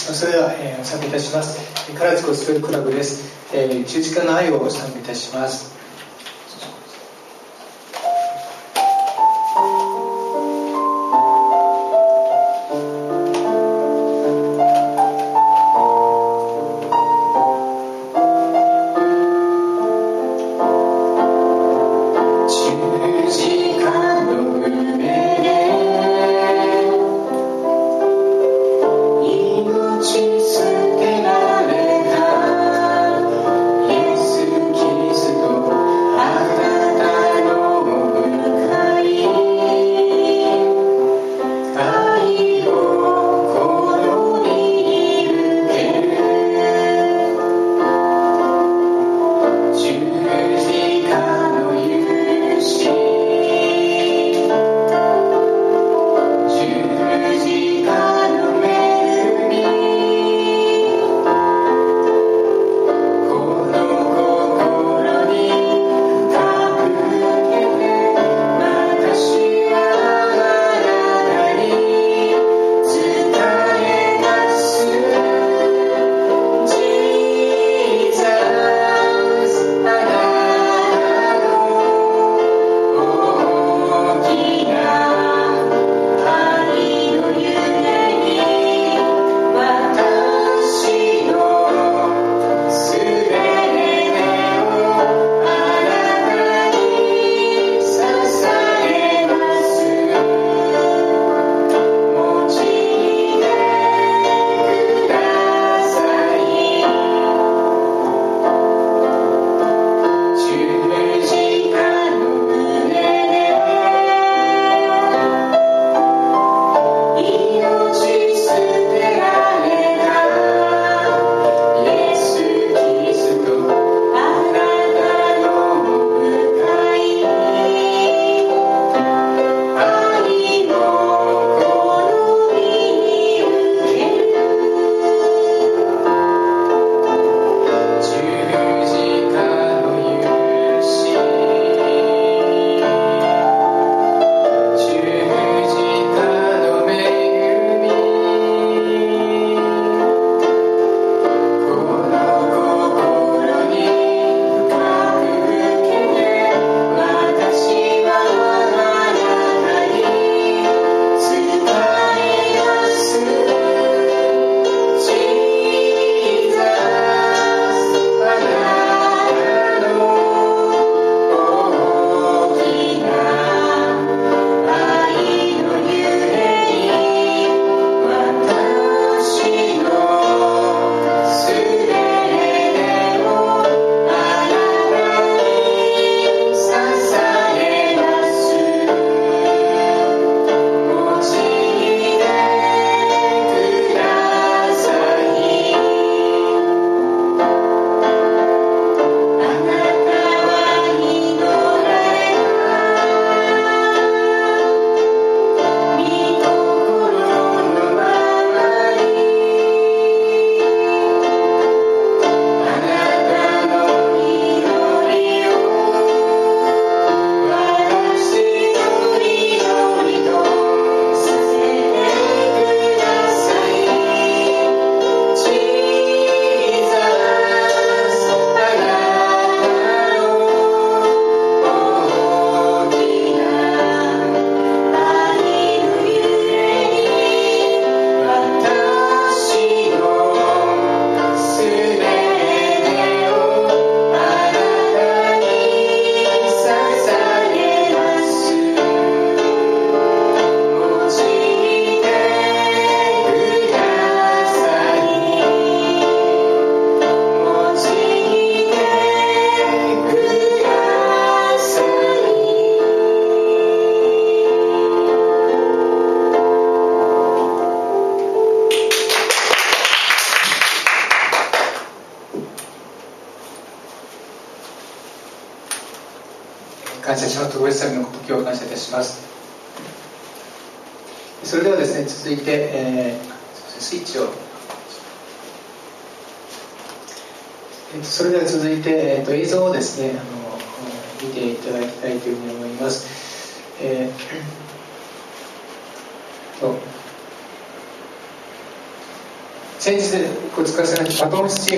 それでは、賛美いたします。唐津ゴスペルクラブです。十字架の愛を賛美いたします。感謝者の特別賛美の時を感謝いたします。それではですね、続いて、スイッチをそれでは続いて、映像をですね見ていただきたいというふうに思います。 先日ご使わせましたバトンスチー